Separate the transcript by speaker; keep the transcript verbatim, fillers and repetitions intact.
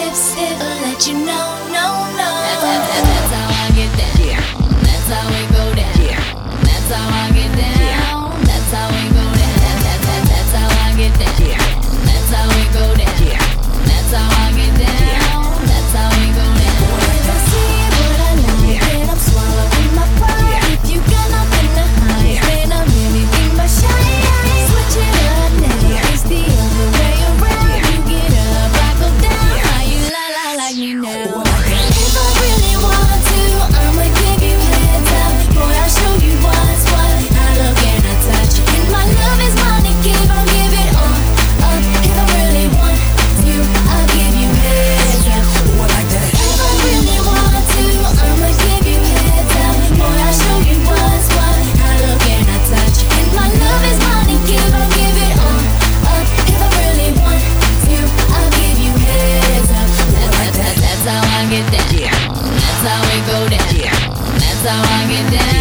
Speaker 1: hips, hip, I'll let you know, no, no.
Speaker 2: That, that, that, that's how I get down.
Speaker 3: Yeah.
Speaker 2: That's how we go down.
Speaker 3: Yeah.
Speaker 2: That's how I get down. That's how we go down. That, that, that, that's how I get down.
Speaker 3: Yeah.
Speaker 2: That's how we go down.
Speaker 3: Yeah.
Speaker 2: That's how I get down. That's how we go down.
Speaker 1: I see what I like, and I'm swallowing my pride. If you got nothing to hide, then I'm anything but shy. Switch it up now, it's the other way around. You get up, I go down. How you la la like me now? If I really want to, I'ma give you heads up. Boy, I'll show you what's what. I look and I touch, and my love is money. Give, I'll give it all up. If I really want you, I'll give you heads up. If I really want to, I'ma give you heads up. Boy, I'll show you what's what. I look and I touch, and my love is money. Give, I'll give it all up. If I really want you, I'll give you heads up.
Speaker 2: That, that, that, that's how I get down.
Speaker 3: Yeah.
Speaker 2: That's how we go down.
Speaker 3: Yeah.
Speaker 2: That's how I get down.